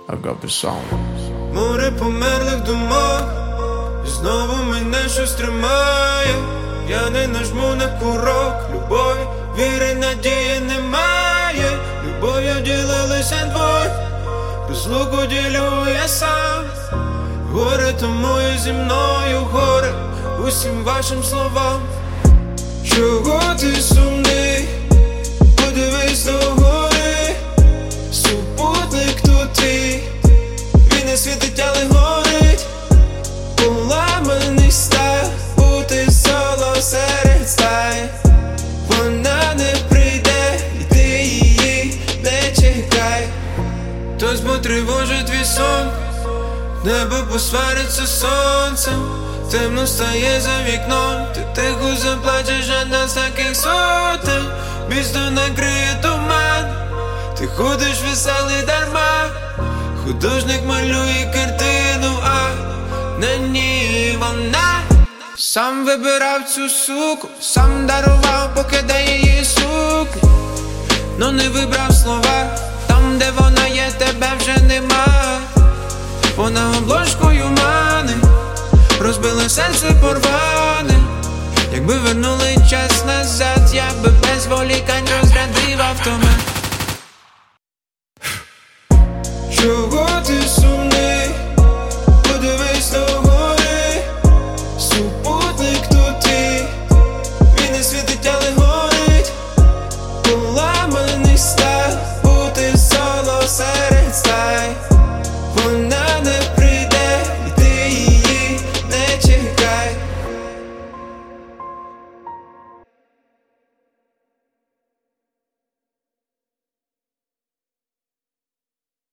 I got the sound. Море померлих думок, і знову мене щось тримає. Я не нажму на курок, любові, віри, надії немає. Любов'ю ділилися двоє, розлуку ділю я сам. Горе тому і зі мною горе усім вашим словам. Чого ти сумний? Подивись догори, супутник тут твій, він не світить, але горить. Поламаний стайл, бути соло серед стай. Вона не прийде, і ти її не чекай. Хтось потривожить твій сон, небо посвариться з сонцем. Темно стає за вікном, ти тихо заплачеш, а нас таких сотень. Місто накриє туман, ти ходиш веселий дарма. Художник малює картину, а на ній вона. Сам вибирав цю суку, сам дарував, поки дає її сукню. Но не вибрав слова, там де вона є, тебе вже нема. Вона обложкою мани, розбила серце порване. Якби вернули час назад, я би без волікань розрядив автомат. Чого ти